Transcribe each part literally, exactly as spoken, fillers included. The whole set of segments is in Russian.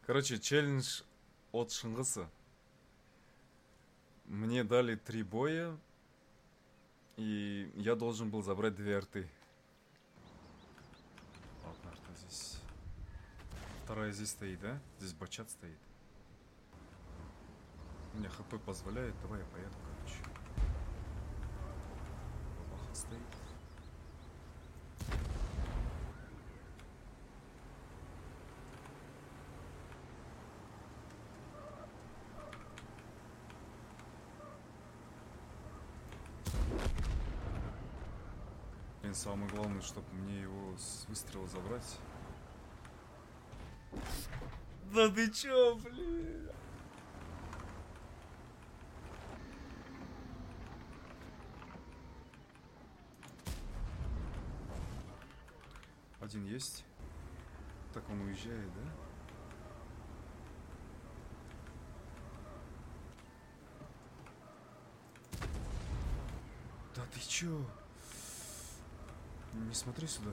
Короче, челлендж от Шыңғысы. Мне дали три боя, и я должен был забрать две арты. Ладно, арта здесь. Вторая здесь стоит, да? Здесь бачат стоит. У меня хп позволяет, давай я поеду, короче. Бабаха стоит. Блин, самое главное, чтобы мне его с выстрела забрать. Да ты чё, блин? Один есть. Так он уезжает, да? Да ты чё? Не смотри сюда.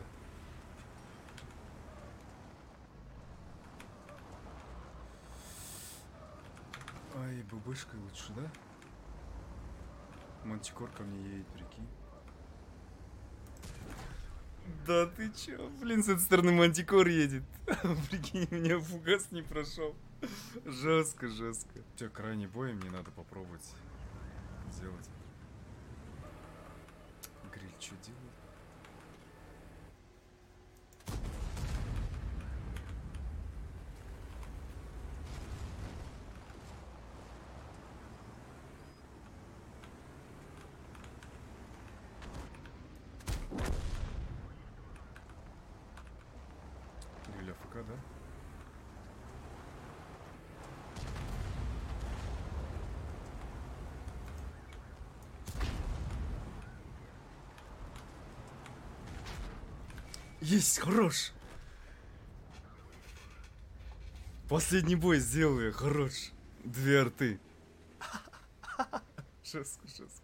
Ай, бубышкой лучше, да? Мантикор ко мне едет, прикинь. Да ты чё? Блин, с этой стороны Мантикор едет. Прикинь, у меня фугас не прошел. Жестко, жестко. Все, крайний бой мне надо попробовать сделать. Гриль что делает? Гриль АФК, да? Есть, хорош! Последний бой сделаю, хорош. Две арты. Жестко, жестко.